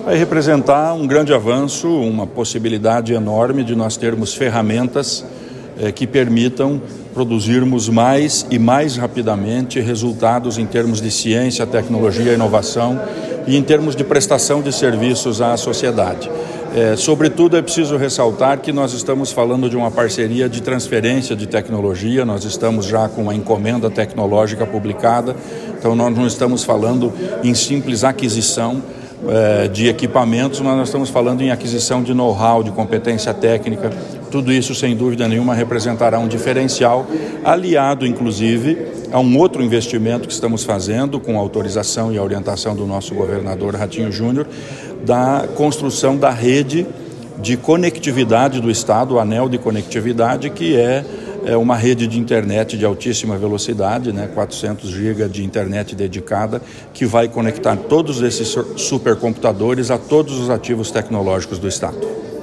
vai representar um grande avanço, uma possibilidade enorme de nós termos ferramentas que permitam produzirmos mais e mais rapidamente resultados em termos de ciência, tecnologia, inovação e em termos de prestação de serviços à sociedade. Sobretudo, é preciso ressaltar que nós estamos falando de uma parceria de transferência de tecnologia, nós estamos já com uma encomenda tecnológica publicada, então nós não estamos falando em simples aquisição de equipamentos, mas nós estamos falando em aquisição de know-how, de competência técnica. Tudo isso, sem dúvida nenhuma, representará um diferencial, aliado, inclusive, a um outro investimento que estamos fazendo, com a autorização e a orientação do nosso governador Ratinho Júnior, da construção da rede de conectividade do Estado, o anel de conectividade, que é uma rede de internet de altíssima velocidade, 400 GB de internet dedicada, que vai conectar todos esses supercomputadores a todos os ativos tecnológicos do Estado.